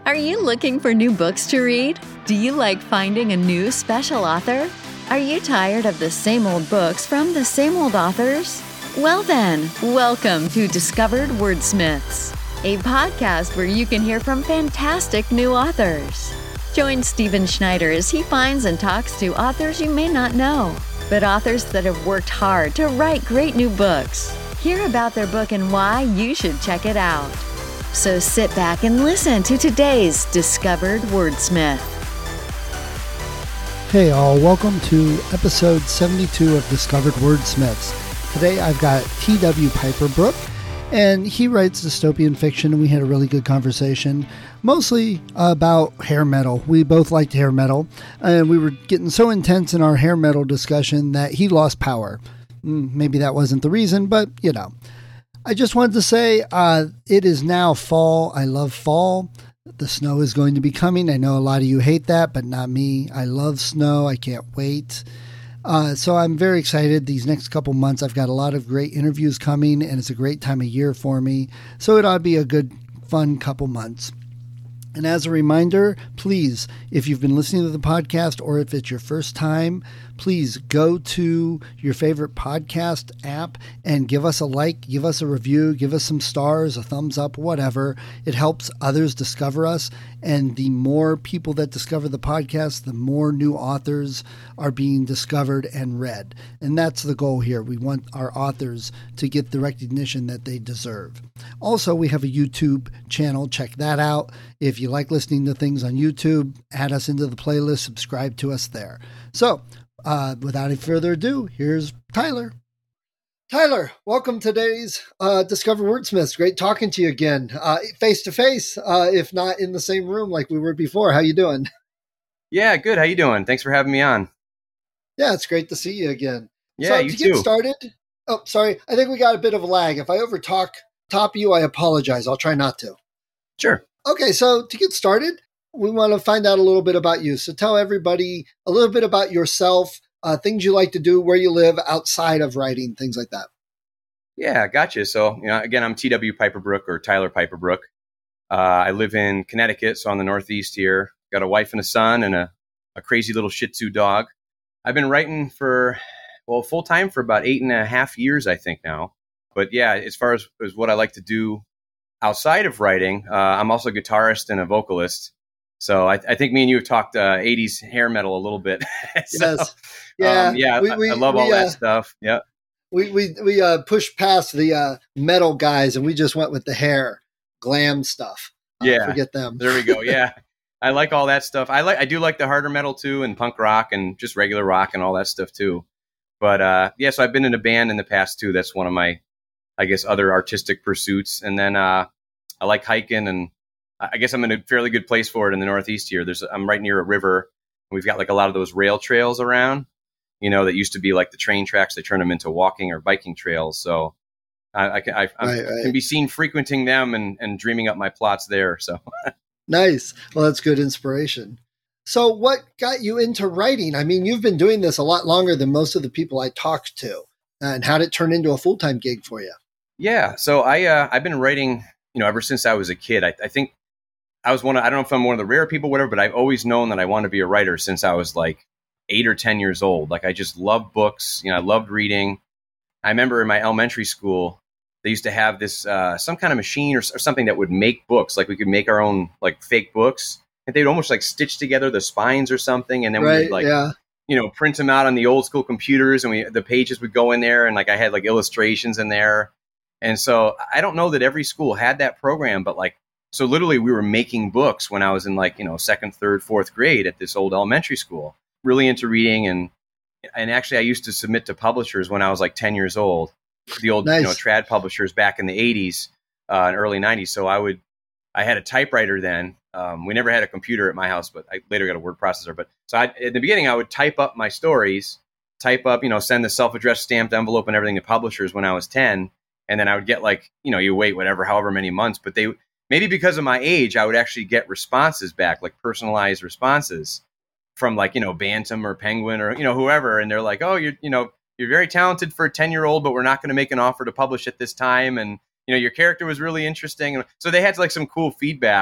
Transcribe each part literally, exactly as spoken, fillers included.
Are you looking for new books to read? Do you like finding a new special author? Are you tired of the same old books from the same old authors? Well then, welcome to Discovered Wordsmiths, a podcast where you can hear from fantastic new authors. Join Stephen Schneider as he finds and talks to authors you may not know, but authors that have worked hard to write great new books. Hear about their book and why you should check it out. So sit back and listen to today's Discovered Wordsmith. Hey all, welcome to episode seventy-two of Discovered Wordsmiths. Today I've got T W Piper Brook, and he writes dystopian fiction, and we had a really good conversation, mostly about hair metal. We both liked hair metal, and we were getting so intense in our hair metal discussion that he lost power. Maybe that wasn't the reason, but you know. I just wanted to say uh, it is now fall. I love fall. The snow is going to be coming. I know a lot of you hate that, but not me. I love snow. I can't wait. Uh, so I'm very excited. These next couple months, I've got a lot of great interviews coming, and it's a great time of year for me. So it ought to be a good, fun couple months. And as a reminder, please, if you've been listening to the podcast or if it's your first time, please go to your favorite podcast app and give us a like, give us a review, give us some stars, a thumbs up, whatever. It helps others discover us. And the more people that discover the podcast, the more new authors are being discovered and read. And that's the goal here. We want our authors to get the recognition that they deserve. Also, we have a YouTube channel. Check that out. If you like listening to things on YouTube, add us into the playlist, subscribe to us there. So, uh, without any further ado, here's Tyler. Tyler, welcome to today's uh, Discover Wordsmiths. Great talking to you again, uh, face to face, uh, if not in the same room like we were before. How you doing? Yeah, good. How you doing? Thanks for having me on. Yeah, it's great to see you again. Yeah, so you to too. get started, oh, sorry, I think we got a bit of a lag. If I over talk top you, I apologize. I'll try not to. Sure. Okay, so to get started, we want to find out a little bit about you. So tell everybody a little bit about yourself, uh, things you like to do, where you live outside of writing, things like that. Yeah, gotcha. So, you know, again, I'm T W Piper Brook or Tyler Piper Brook. Uh, I live in Connecticut, so on the Northeast here. Got a wife and a son and a, a crazy little Shih Tzu dog. I've been writing for, well, full time for about eight and a half years, I think now. But yeah, as far as, as what I like to do outside of writing, uh, I'm also a guitarist and a vocalist. So I, I think me and you have talked uh, eighties hair metal a little bit. so, yes. Yeah. Um, yeah. We, we, I, I love we, all uh, that stuff. Yeah. We we we uh, pushed past the uh, metal guys and we just went with the hair glam stuff. Uh, Yeah. Forget them. There we go. Yeah. I like all that stuff. I like I do like the harder metal too, and punk rock and just regular rock and all that stuff too. But uh, yeah, so I've been in a band in the past too. That's one of my, I guess, other artistic pursuits. And then uh, I like hiking, and I guess I'm in a fairly good place for it in the Northeast here. There's I'm right near a river. And we've got like a lot of those rail trails around, you know, that used to be like the train tracks. They turn them into walking or biking trails. So I, I can I, I Right, right. can be seen frequenting them and, and dreaming up my plots there. So Nice. Well, that's good inspiration. So what got you into writing? I mean, you've been doing this a lot longer than most of the people I talked to. And how did it turn into a full-time gig for you? yeah, so I uh, I've been writing, you know, ever since I was a kid. I, I think I was one of, I don't know if I'm one of the rare people, whatever, but I've always known that I want to be a writer since I was like eight or ten years old. Like I just loved books. You know, I loved reading. I remember in my elementary school, they used to have this, uh, some kind of machine or, or something that would make books. Like we could make our own like fake books, and they'd almost like stitch together the spines or something. And then we Right, would like, yeah. you know, print them out on the old school computers, and we, the pages would go in there, and like I had like illustrations in there. And so I don't know that every school had that program, but like, so literally we were making books when I was in like, you know, second, third, fourth grade at this old elementary school, really into reading. And, and actually I used to submit to publishers when I was like ten years old, the old, Nice. you know, trad publishers back in the eighties uh, and early nineties. So I would, I had a typewriter then. Um, we never had a computer at my house, but I later got a word processor. But so I, at the beginning, I would type up my stories, type up, you know, send the self-addressed stamped envelope and everything to publishers when I was ten. And then I would get like, you know, you wait whatever, however many months, but they, maybe because of my age, I would actually get responses back, like personalized responses from like, you know, Bantam or Penguin or, you know, whoever. And they're like, oh, you're, you know, you're very talented for a ten year old, but we're not going to make an offer to publish at this time. And, you know, your character was really interesting. And so they had like some cool feedback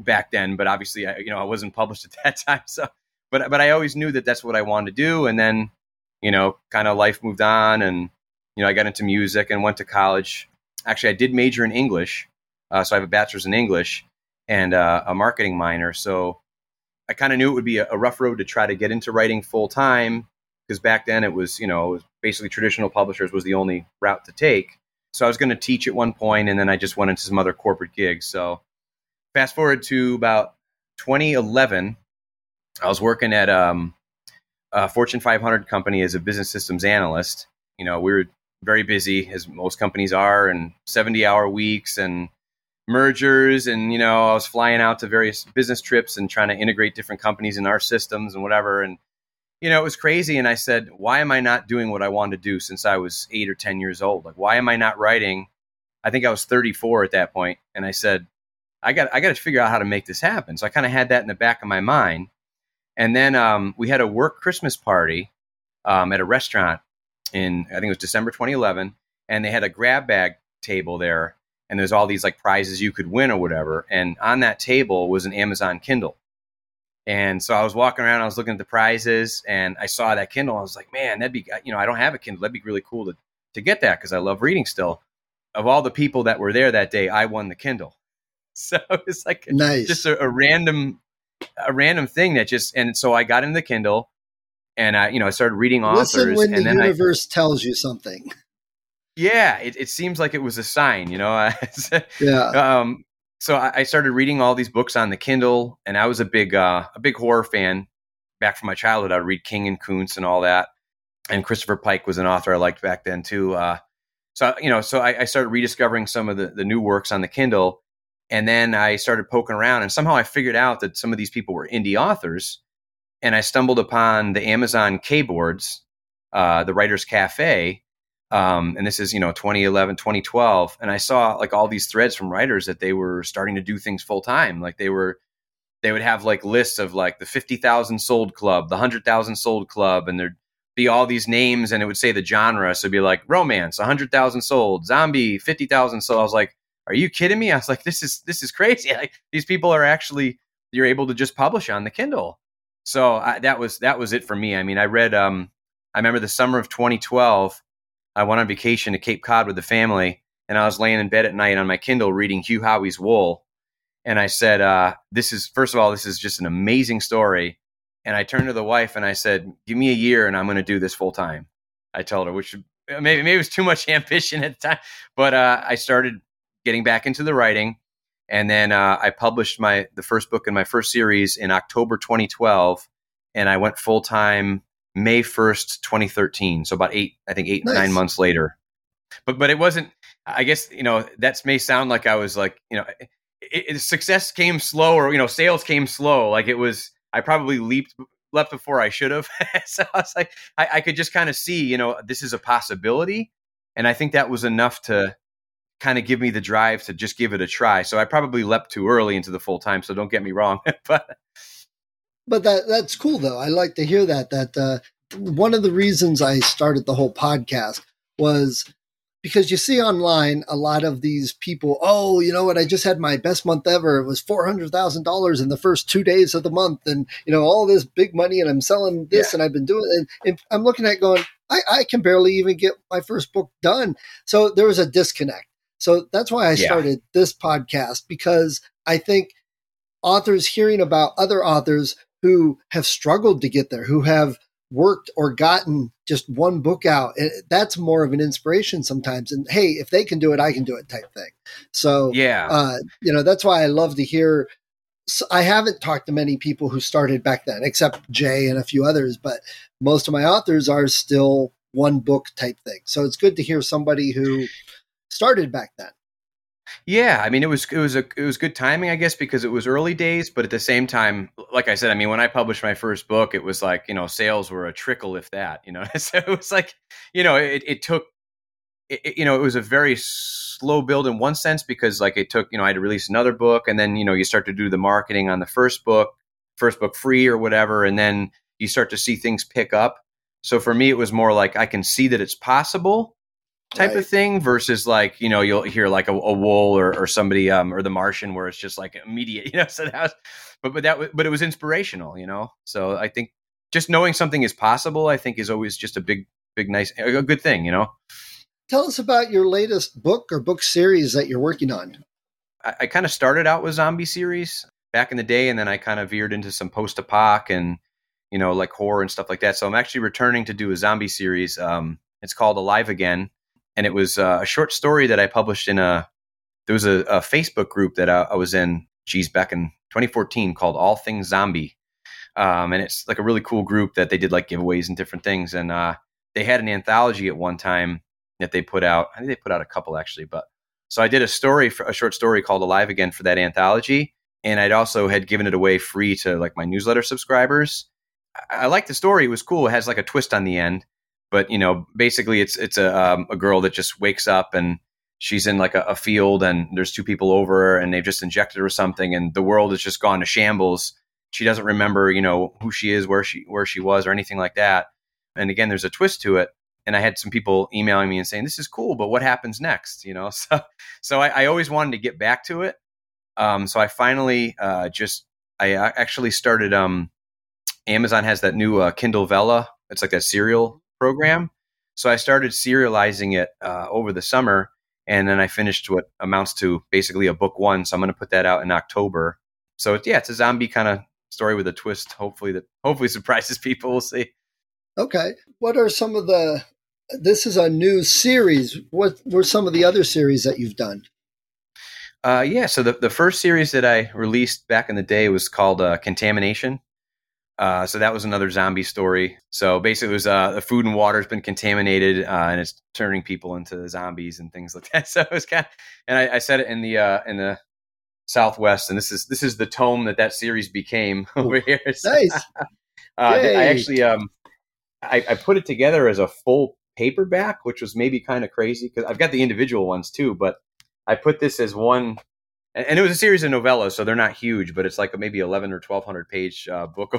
back then, but obviously, I, you know, I wasn't published at that time. So, but but I always knew that that's what I wanted to do. And then, you know, kind of life moved on, and you know, I got into music and went to college. Actually, I did major in English, uh, so I have a bachelor's in English and uh, a marketing minor. So I kind of knew it would be a, a rough road to try to get into writing full time, because back then it was, you know, it was basically traditional publishers was the only route to take. So I was going to teach at one point, and then I just went into some other corporate gigs. So fast forward to about twenty eleven, I was working at um, a Fortune five hundred company as a business systems analyst. You know, we were very busy, as most companies are, and seventy hour weeks and mergers. And, you know, I was flying out to various business trips and trying to integrate different companies in our systems and whatever. And, you know, it was crazy. And I said, why am I not doing what I wanted to do since I was eight or ten years old? Like, why am I not writing? I think I was thirty-four at that point. And I said, I got, I got to figure out how to make this happen. So I kind of had that in the back of my mind. And then um, we had a work Christmas party um, at a restaurant in, I think it was December twenty eleven. And they had a grab bag table there. And there's all these like prizes you could win or whatever. And on that table was an Amazon Kindle. And so I was walking around, I was looking at the prizes, and I saw that Kindle. I was like, man, that'd be, you know, I don't have a Kindle. That'd be really cool to, to get that, because I love reading still. Of all the people that were there that day, I won the Kindle. So it's like nice. just a, a random, a random thing that just, and so I got into the Kindle, and I, you know, I started reading authors. Listen when and the then universe I, tells you something. Yeah, it, it seems like it was a sign, you know. yeah. Um, so I, I started reading all these books on the Kindle, and I was a big, uh, a big horror fan back from my childhood. I'd read King and Kuntz and all that, and Christopher Pike was an author I liked back then too. Uh, so you know, so I, I started rediscovering some of the the new works on the Kindle, and then I started poking around, and somehow I figured out that some of these people were indie authors, and I stumbled upon the Amazon K boards, uh, the Writers Cafe. Um, and this is, you know, twenty eleven, twenty twelve. And I saw like all these threads from writers that they were starting to do things full time. Like they were, they would have like lists of like the fifty thousand sold club, the one hundred thousand sold club. And there'd be all these names, and it would say the genre. So it'd be like romance, one hundred thousand sold, zombie, fifty thousand sold. I was like, are you kidding me? I was like, this is, this is crazy. Like these people are actually, you're able to just publish on the Kindle. So I, that was, that was it for me. I mean, I read, um, I remember the summer of twenty twelve, I went on vacation to Cape Cod with the family, and I was laying in bed at night on my Kindle reading Hugh Howey's Wool. And I said, uh, this is, first of all, this is just an amazing story. And I turned to the wife and I said, give me a year and I'm going to do this full time. I told her, which maybe, maybe it was too much ambition at the time, but uh, I started getting back into the writing. And then uh, I published my, the first book in my first series in October twenty twelve. And I went full time May first, twenty thirteen. So about eight, I think eight, nice. nine months later. But but it wasn't, I guess, you know, that may sound like I was like, you know, it, it, success came slow, or, you know, sales came slow. Like it was, I probably leaped, leapt before I should have. So I was like, I, I could just kind of see, you know, this is a possibility. And I think that was enough to kind of give me the drive to just give it a try. So I probably leapt too early into the full time. So don't get me wrong. but But that that's cool, though. I like to hear that. That uh, one of the reasons I started the whole podcast was because you see online a lot of these people, oh, you know what, I just had my best month ever. It was four hundred thousand dollars in the first two days of the month. And, you know, all this big money, and I'm selling this, yeah. and I've been doing it. And, and I'm looking at it going, I, I can barely even get my first book done. So there was a disconnect. So that's why I yeah. started this podcast, because I think authors hearing about other authors who have struggled to get there, who have worked or gotten just one book out, that's more of an inspiration sometimes. And hey, if they can do it, I can do it type thing. So, yeah, uh, you know, that's why I love to hear. So I haven't talked to many people who started back then, except Jay and a few others, but most of my authors are still one book type thing. So it's good to hear somebody who started back then. Yeah, I mean, it was it was a it was good timing, I guess, because it was early days. But at the same time, like I said, I mean, when I published my first book, it was like, you know, sales were a trickle, if that, you know. So it was like, you know, it it took, it, you know, it was a very slow build in one sense, because like it took, you know, I had to release another book, and then, you know, you start to do the marketing on the first book, first book free or whatever, and then you start to see things pick up. So for me, it was more like I can see that it's possible. type Right. of thing versus like, you know, you'll hear like a, a Wool or, or somebody, um, or The Martian where it's just like immediate, you know, so that was, but, but that, was, but it was inspirational, you know? So I think just knowing something is possible, I think is always just a big, big, nice, a good thing, you know? Tell us about your latest book or book series that you're working on. I, I kind of started out with zombie series back in the day, and then I kind of veered into some post-apoc and, you know, like horror and stuff like that. So I'm actually returning to do a zombie series. Um, it's called Alive Again. And it was uh, a short story that I published in a, there was a, a Facebook group that I, I was in, geez, back in twenty fourteen called All Things Zombie. Um, and it's like a really cool group that they did like giveaways and different things. And uh, they had an anthology at one time that they put out. I think they put out a couple actually, but so I did a story, for a short story called Alive Again for that anthology. And I'd also had given it away free to like my newsletter subscribers. I, I liked the story. It was cool. It has like a twist on the end. But, you know, basically it's it's a um, a girl that just wakes up and she's in like a, a field and there's two people over her and they've just injected her with something and the world has just gone to shambles. She doesn't remember, you know, who she is, where she where she was or anything like that. And again, there's a twist to it. And I had some people emailing me and saying, this is cool, but what happens next? You know, so so I, I always wanted to get back to it. Um, so I finally uh, just I actually started. Um, Amazon has that new uh, Kindle Vella. It's like that serial program. So I started serializing it uh, over the summer, and then I finished what amounts to basically a book one. So I'm going to put that out in October. So it's, yeah, it's a zombie kind of story with a twist. Hopefully that hopefully surprises people. We'll see. Okay. What are some of the, this is a new series. What were some of the other series that you've done? Uh, yeah. So the, the first series that I released back in the day was called uh, Contamination. Uh, so that was another zombie story. So basically it was uh, the food and water has been contaminated uh, and it's turning people into zombies and things like that. So it was kind of, and I, I said it in the, uh, in the Southwest, and this is, this is the tome that that series became over here. So, Nice. uh, I actually, um, I, I put it together as a full paperback, which was maybe kind of crazy because I've got the individual ones too, but I put this as one. And it was a series of novellas, so they're not huge, but it's like a maybe eleven or twelve hundred page uh, book.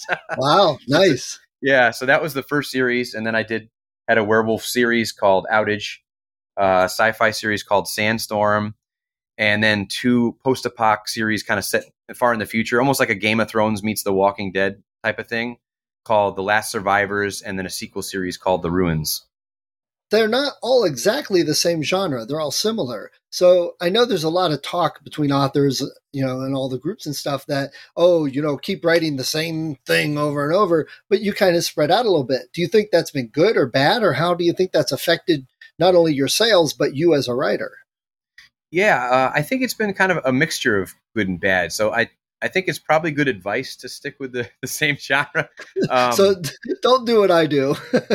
Wow, nice. Yeah, so that was the first series, and then I did had a werewolf series called Outage, uh, sci-fi series called Sandstorm, and then two post-apoc series kind of set far in the future, almost like a Game of Thrones meets The Walking Dead type of thing, called The Last Survivors, and then a sequel series called The Ruins. They're not all exactly the same genre. They're all similar. So I know there's a lot of talk between authors, you know, and all the groups and stuff that, oh, you know, keep writing the same thing over and over, but you kind of spread out a little bit. Do you think that's been good or bad, or how do you think that's affected not only your sales, but you as a writer? Yeah, uh, I think it's been kind of a mixture of good and bad. So I, I think it's probably good advice to stick with the, the same genre. Um, so don't do what I do.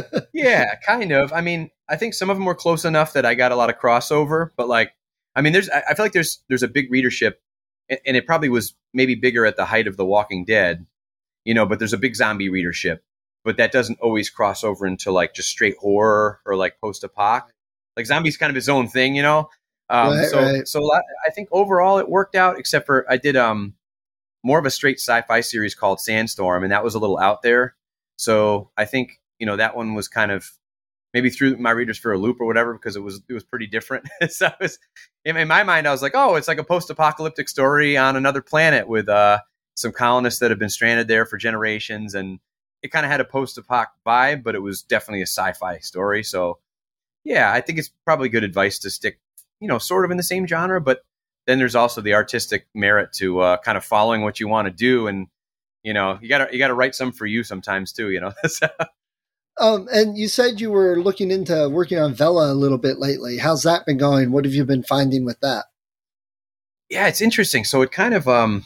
Yeah, kind of. I mean, I think some of them were close enough that I got a lot of crossover, but like, I mean, there's, I feel like there's, there's a big readership, and it probably was maybe bigger at the height of The Walking Dead, you know, but there's a big zombie readership, but that doesn't always cross over into like just straight horror or like post-apoc. Like zombie's kind of its own thing, you know? Um, Right, so, right. so a lot, I think overall it worked out, except for I did, um, more of a straight sci-fi series called Sandstorm, and that was a little out there. So I think, you know, that one was kind of maybe threw my readers for a loop or whatever, because it was it was pretty different. So it was, in, in my mind, I was like, oh, it's like a post-apocalyptic story on another planet with uh, some colonists that have been stranded there for generations, and it kind of had a post-apoc vibe, but it was definitely a sci-fi story. So yeah, I think it's probably good advice to stick, you know, sort of in the same genre, but then there's also the artistic merit to uh, kind of following what you want to do, and you know, you gotta you gotta write some for you sometimes too, you know. So, Um, and you said you were looking into working on Vella a little bit lately. How's that been going? What have you been finding with that? yeah, it's interesting. So it kind of um,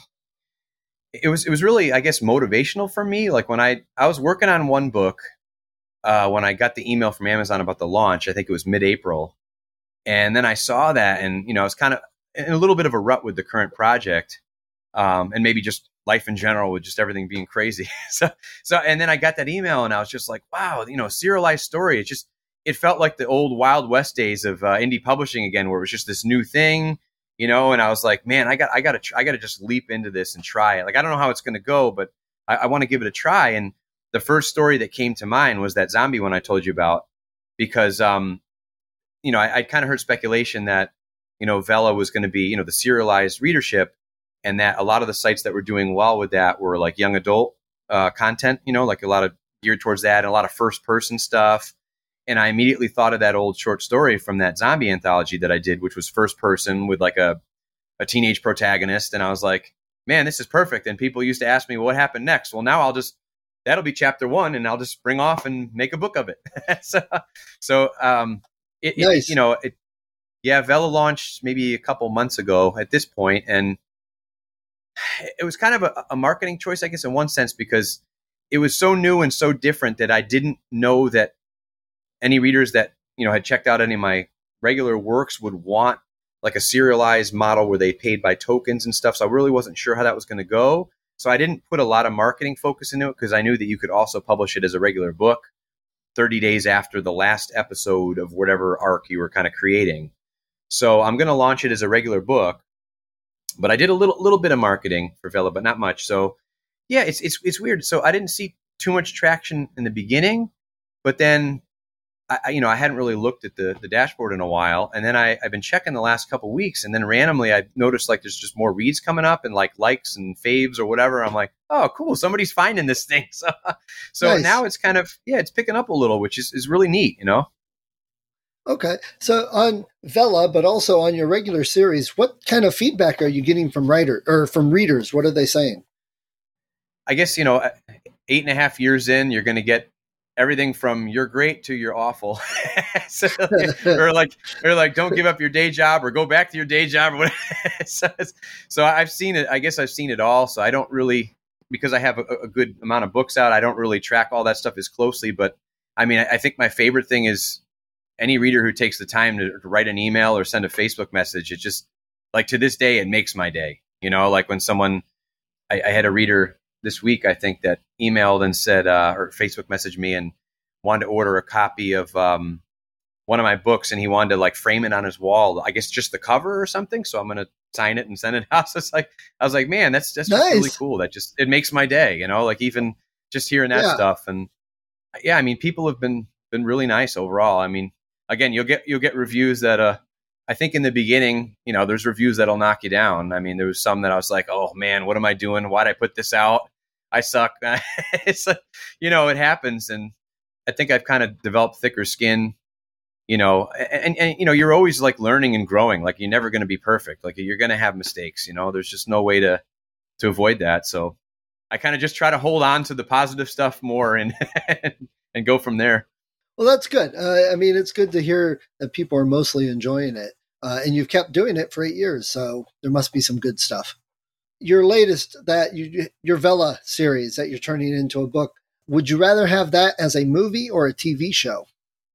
it was it was really, I guess, motivational for me. Like when I I was working on one book uh, when I got the email from Amazon about the launch. I think it was mid-April, and then I saw that, and you know, I was kind of in a little bit of a rut with the current project, um, and maybe just life in general with just everything being crazy. so, so, and then I got that email and I was just like, wow, you know, serialized story. It just, it felt like the old Wild West days of uh, indie publishing again, where it was just this new thing, you know, and I was like, man, I got, I got to, tr- I got to just leap into this and try it. Like, I don't know how it's going to go, but I, I want to give it a try. And the first story that came to mind was that zombie one I told you about, because, um, you know, I, I kind of heard speculation that, you know, Vella was going to be, you know, the serialized readership, and that a lot of the sites that were doing well with that were like young adult uh, content, you know, like a lot of geared towards that and a lot of first person stuff. And I immediately thought of that old short story from that zombie anthology that I did, which was first person with like a, a teenage protagonist. And I was like, man, this is perfect. And people used to ask me, well, what happened next? Well, now I'll just, that'll be chapter one and I'll just spring off and make a book of it. so, so, um, it, nice. it, you know, it, yeah, Vella launched maybe a couple months ago at this point, and it was kind of a, a marketing choice, I guess, in one sense, because it was so new and so different that I didn't know that any readers that, you know, had checked out any of my regular works would want like a serialized model where they paid by tokens and stuff. So I really wasn't sure how that was going to go. So I didn't put a lot of marketing focus into it because I knew that you could also publish it as a regular book thirty days after the last episode of whatever arc you were kind of creating. So I'm going to launch it as a regular book, but I did a little little bit of marketing for Vella, but not much. So yeah, it's it's it's weird. So I didn't see too much traction in the beginning, but then I, you know, I hadn't really looked at the, the dashboard in a while. And then I, I've been checking the last couple of weeks. And then randomly I noticed like there's just more reads coming up and like likes and faves or whatever. I'm like, oh, cool. Somebody's finding this thing. So, so Nice. Now it's kind of, yeah, it's picking up a little, which is, is really neat, you know? Okay. So on Vella, but also on your regular series, what kind of feedback are you getting from writer or from readers? What are they saying? I guess, you know, eight and a half years in, you're going to get everything from you're great to you're awful. so, or like, or like, don't give up your day job or go back to your day job. Or whatever. so, so I've seen it. I guess I've seen it all. So I don't really, because I have a, a good amount of books out, I don't really track all that stuff as closely. But I mean, I, I think my favorite thing is any reader who takes the time to, to write an email or send a Facebook message. It just like to this day, it makes my day, you know, like when someone, I, I had a reader this week, I think, that emailed and said, uh, or Facebook messaged me and wanted to order a copy of um, one of my books, and he wanted to like frame it on his wall. I guess just the cover or something. So I'm going to sign it and send it out. So it's like, I was like, man, that's that's Nice. just really cool. That just it makes my day, you know, like even just hearing that Yeah. stuff. And yeah, I mean, people have been been really nice overall. I mean, again, you'll get you'll get reviews that uh, I think in the beginning, you know, there's reviews that'll knock you down. I mean, there was some that I was like, oh man, what am I doing? Why'd I put this out? I suck. It's like, you know, it happens. And I think I've kind of developed thicker skin, you know, and, and, and, you know, you're always like learning and growing. Like you're never going to be perfect. Like you're going to have mistakes, you know, there's just no way to, to avoid that. So I kind of just try to hold on to the positive stuff more and, and go from there. Well, that's good. Uh, I mean, it's good to hear that people are mostly enjoying it. Uh, and you've kept doing it for eight years. So there must be some good stuff. Your latest, that you, your Vella series that you're turning into a book, would you rather have that as a movie or a T V show?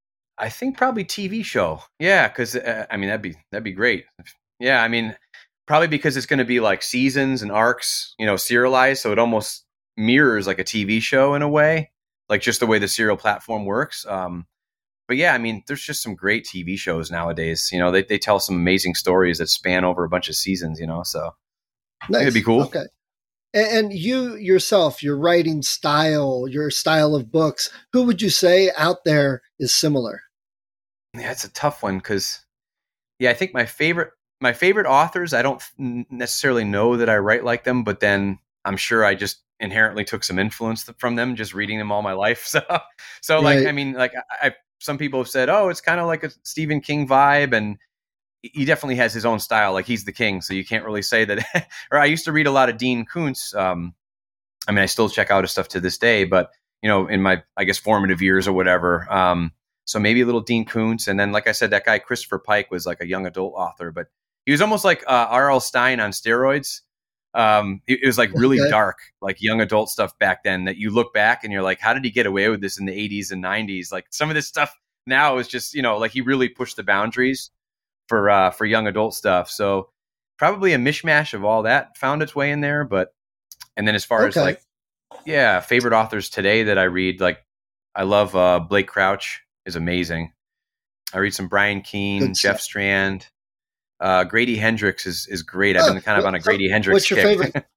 I think probably T V show. Yeah, because uh, I mean that'd be that'd be great. Yeah, I mean probably because it's going to be like seasons and arcs, you know, serialized, so it almost mirrors like a T V show in a way, like just the way the serial platform works. Um, but yeah, I mean, there's just some great T V shows nowadays. You know, they they tell some amazing stories that span over a bunch of seasons. You know, so. Nice. It'd be cool. Okay. And, and you yourself, your writing style, your style of books, who would you say out there is similar? Yeah, it's a tough one because, yeah, I think my favorite my favorite authors, I don't necessarily know that I write like them, but then I'm sure I just inherently took some influence from them just reading them all my life. So, so Right. like, I mean, like I, I some people have said, oh, it's kind of like a Stephen King vibe, and he definitely has his own style. Like he's the king, so you can't really say that. Or I used to read a lot of Dean Koontz. Um, I mean, I still check out his stuff to this day, but you know, in my, I guess, formative years or whatever. Um, so maybe a little Dean Koontz. And then, like I said, that guy, Christopher Pike, was like a young adult author, but he was almost like uh, R L Stine on steroids. Um, it, it was like really Okay. dark, like young adult stuff back then that you look back and you're like, how did he get away with this in the eighties and nineties? Like some of this stuff now is just, you know, like he really pushed the boundaries for uh, for young adult stuff. So probably a mishmash of all that found its way in there. But and then as far as Okay. like, yeah, favorite authors today that I read, like I love uh, Blake Crouch is amazing. I read some Brian Keene, Good Jeff stuff. Strand. Uh, Grady Hendrix is is great. I've Oh, been kind of on a what- Grady Hendrix What's your kick. favorite? um,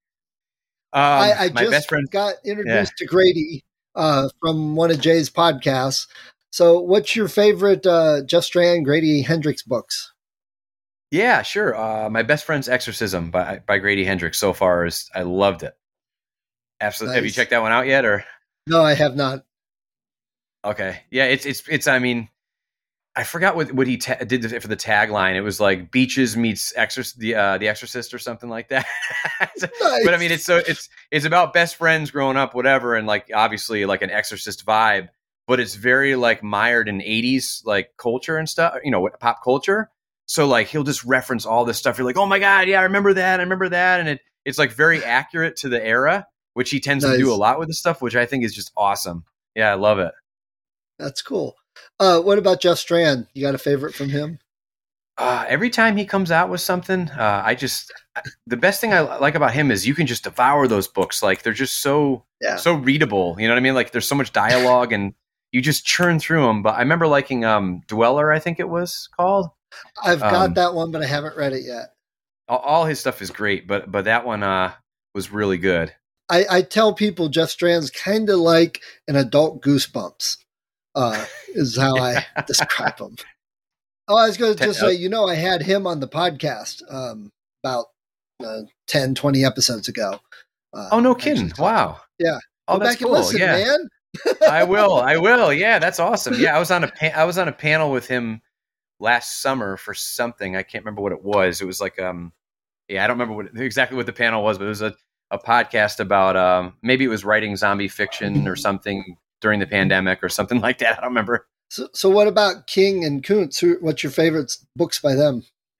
I, I my just best friend. got introduced to Grady uh, from one of Jay's podcasts. So what's your favorite uh, Jeff Strand, Grady Hendrix books? Yeah, sure. Uh, My Best Friend's Exorcism by by Grady Hendrix so far is I loved it. Absolutely. Nice. Have you checked that one out yet? Or No, I have not. okay, yeah, it's it's it's. I mean, I forgot what what he ta- did for the tagline. It was like Beaches meets Exorc- the uh, the Exorcist or something like that. So, Nice. but I mean, it's so it's it's about best friends growing up, whatever, and like obviously like an Exorcist vibe, but it's very like mired in eighties like culture and stuff. You know, what pop culture. So like he'll just reference all this stuff. You're like, oh my god, yeah, I remember that. I remember that, and it it's like very accurate to the era, which he tends Nice. to do a lot with this stuff, which I think is just awesome. Yeah, I love it. That's cool. Uh, what about Jeff Strand? You got a favorite from him? Uh, every time he comes out with something, uh, I just the best thing I like about him is you can just devour those books. Like they're just so Yeah. so readable. You know what I mean? Like there's so much dialogue, and you just churn through them. But I remember liking um, Dweller, I think it was called. I've got Um, that one, but I haven't read it yet. All, all his stuff is great, but but that one uh, was really good. I, I tell people Jeff Strand's kind of like an adult Goosebumps, uh, is how I describe him. Oh, I was going to just say, you know, I had him on the podcast um, about uh, ten, twenty episodes ago. Uh, Oh, no actually kidding! talked- Wow. Yeah. Oh, Go that's back and cool. listen, Yeah. man. I will. I will. Yeah, that's awesome. Yeah, I was on a pa- I was on a panel with him last summer for something. I can't remember what it was. It was like um, yeah, I don't remember what exactly what the panel was, but it was a, a podcast about um, maybe it was writing zombie fiction or something during the pandemic or something like that. I don't remember. So, so what about King and Kuntz? Who, what's your favorite books by them?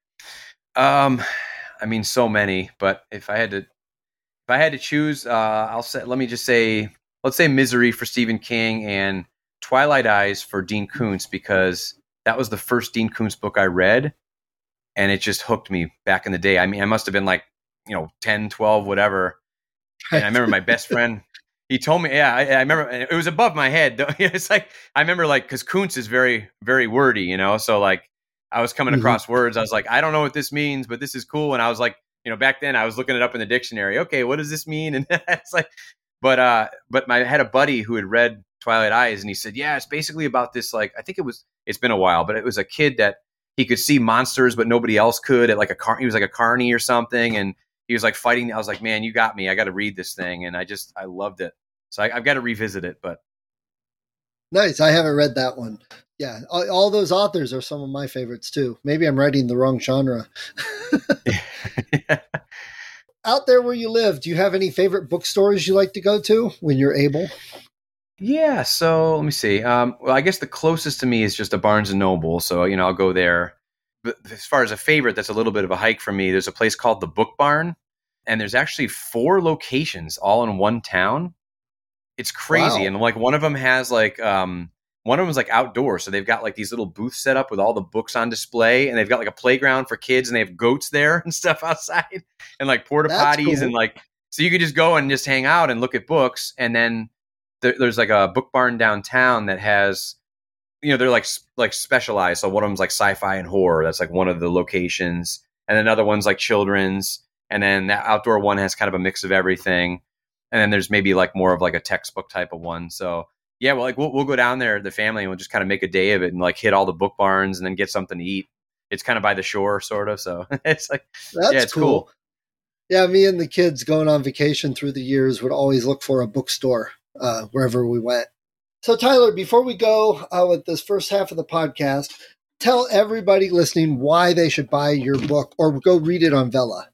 Um, I mean, so many, but if I had to, if I had to choose, uh, I'll say, let me just say, let's say Misery for Stephen King and Twilight Eyes for Dean Koontz, because that was the first Dean Koontz book I read, and it just hooked me back in the day. I mean, I must have been like, you know, ten, twelve, whatever. And I remember my best friend, he told me, yeah, I, I remember, and it was above my head. It's like, I remember like, because Koontz is very, very wordy, you know? So like, I was coming Mhm. across words. I was like, I don't know what this means, but this is cool. And I was like, you know, back then I was looking it up in the dictionary. Okay, what does this mean? And it's like, but, uh, but my, I had a buddy who had read Twilight Eyes, and he said, yeah, it's basically about this, like, I think it was, it's been a while, but it was a kid that he could see monsters, but nobody else could at like a car. He was like a carny or something. And he was like fighting. I was like, man, you got me. I got to read this thing. And I just, I loved it. So I, I've got to revisit it, but Nice. I haven't read that one. Yeah. All, all those authors are some of my favorites too. Maybe I'm writing the wrong genre. Out there where you live, do you have any favorite bookstores you like to go to when you're able? yeah. So let me see. Um, well, I guess the closest to me is just a Barnes and Noble. So, you know, I'll go there. But as far as a favorite, that's a little bit of a hike for me. There's a place called the Book Barn, and there's actually four locations all in one town. It's crazy. Wow. And like one of them has like, um, one of them is like outdoors. So they've got like these little booths set up with all the books on display, and they've got like a playground for kids, and they have goats there and stuff outside, and like porta That's potties. cool. And like, so you could just go and just hang out and look at books. And then there, there's like a Book Barn downtown that has, you know, they're like, like specialized. So one of them's like sci-fi and horror. That's like one of the locations. And then another one's like children's. And then that outdoor one has kind of a mix of everything. And then there's maybe like more of like a textbook type of one. So yeah, well, like we'll, we'll go down there, the family, and we'll just kind of make a day of it and like hit all the book barns and then get something to eat. It's kind of by the shore, sort of. So it's like, That's yeah, it's cool. cool. Yeah, me and the kids going on vacation through the years would always look for a bookstore uh, wherever we went. So, Tyler, before we go uh, with this first half of the podcast, tell everybody listening why they should buy your book or go read it on Vella.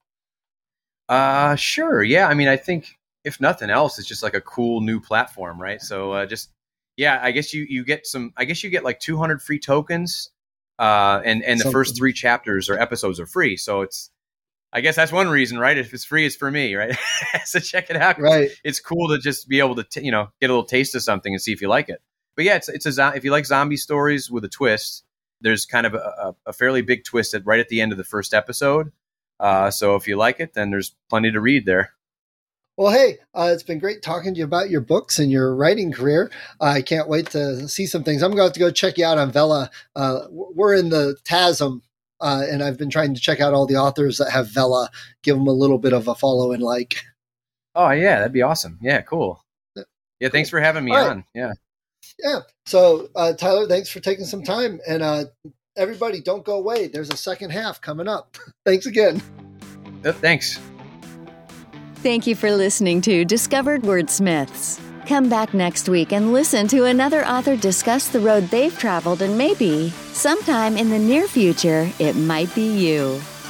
Uh, sure. Yeah. I mean, I think if nothing else, it's just like a cool new platform, right? So uh, just, yeah, I guess you, you get some, I guess you get like two hundred free tokens. Uh, and, and the Something. first three chapters or episodes are free. So it's, I guess that's one reason, right? If it's free, it's for me, right? So check it out. Right. It's cool to just be able to, t- you know, get a little taste of something and see if you like it. But yeah, it's it's a zo- if you like zombie stories with a twist, there's kind of a, a fairly big twist at right at the end of the first episode. Uh, so if you like it, then there's plenty to read there. Well, hey, uh, it's been great talking to you about your books and your writing career. Uh, I can't wait to see some things. I'm going to have to go check you out on Vella. Uh, we're in the T A S M, uh, and I've been trying to check out all the authors that have Vella, give them a little bit of a follow and like. Oh yeah, that'd be awesome. Yeah, cool. Yeah, thanks for having me All right. on. Yeah. Yeah. So, uh, Tyler, thanks for taking some time. And uh, everybody, don't go away. There's a second half coming up. Thanks again. Uh, thanks. Thank you for listening to Discovered Wordsmiths. Come back next week and listen to another author discuss the road they've traveled, and maybe, sometime in the near future, it might be you.